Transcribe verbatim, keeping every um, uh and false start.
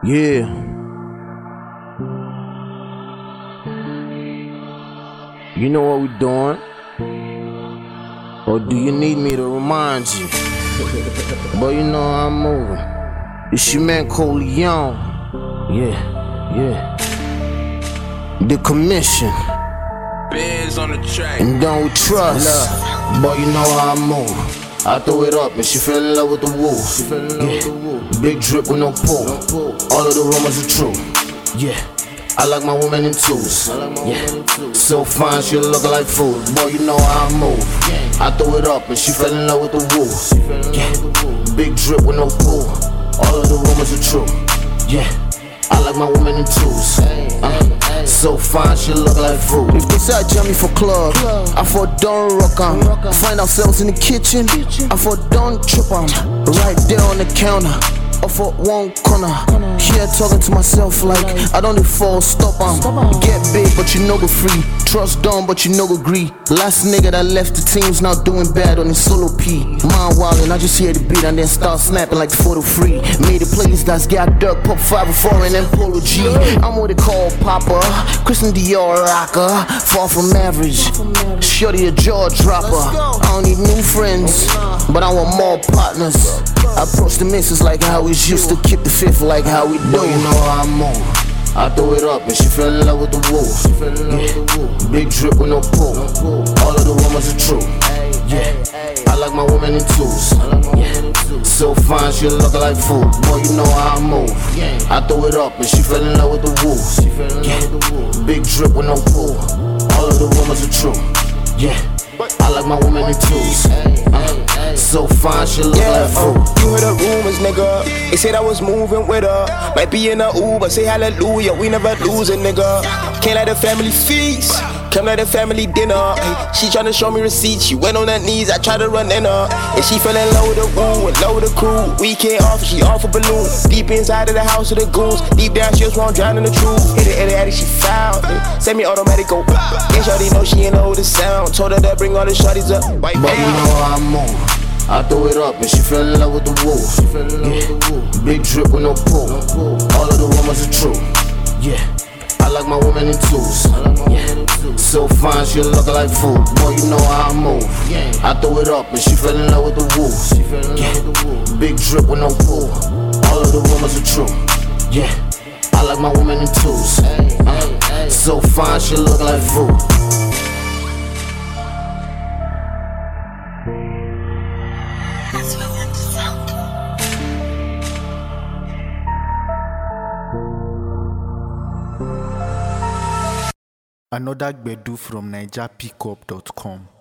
Yeah. You know what we're doing? Or do you need me to remind you? But you know I'm moving. It's your man Coleon. Yeah, yeah. The commission. Bears on the track. And don't trust. But you know how I move. I throw it up and she fell in love with the woo. Yeah. Big drip with no pull. All of the rumors are true. Yeah. I like my woman in twos. Yeah. So fine, she look like food. Boy, you know how I move. I throw it up and she fell in love with the woo. Yeah. Big drip with no pull. All of the rumors are true. Yeah. I like my woman in twos. Uh, so fine, she look like food. If they say I jam me for club, I for don't rock on. Find ourselves in the kitchen, I for don't trip on. Right there on the counter, or for one corner. Here talking to myself like I don't need fall, stop on. Get big but you no go free. Trust dumb but you no go agree. Last nigga that left the team's now doing bad on his solo P. Mind wildin', I just hear the beat and then start snapping like the photo free. Made a playlist that's got Dirk, Pop five and four and then Polo G. I'm what they call Papa, Christian Dior rocker. Far from average, shorty a jaw dropper. I don't need new friends, but I want more partners. I approach the missus like how we used to keep the fifth like how we do. You know how I move. I throw it up and she fell in love with the woo. Yeah. Big drip with no pull. All of the rumors are true. Yeah. I like my woman in twos. Yeah. So fine, she look like food. Boy, you know how I move. I throw it up and she fell in love with the woo. Yeah. Big drip with no pull. All of the rumors are true. Yeah. I like my woman in twos. Uh, so fine, she look yeah, like food. Uh, you heard the rumors, nigga. They said I was moving with her. Might be in a Uber, say hallelujah. We never lose a nigga. Can't let the family feast. Come let the family dinner. Ay, she tryna show me receipts. She went on her knees, I tried to run in her. And she fell in love with the woo, and love with the crew. Weekend off, she off a balloon. Deep inside of the house of the goons. Deep down, she just won't drown in the truth. Hit it, hit it, hit it, she found it. Semi-automatic go. Ain't shorty know she ain't know the sound. Told her to bring all the shorties up. White but you know how I move. I throw it up and she fell in love with the woo. Yeah. Big drip with no pull. All of the rumors are true. Yeah. I like my woman in twos. Yeah. So fine, she look like food. Boy, you know how I move. I throw it up and she fell in love with the woo. Yeah. Big drip with no pull. All of the rumors are true. Yeah. I like my woman in twos. Uh, so fine, she look like food. Another Gbedu from Niger Pickup dot com.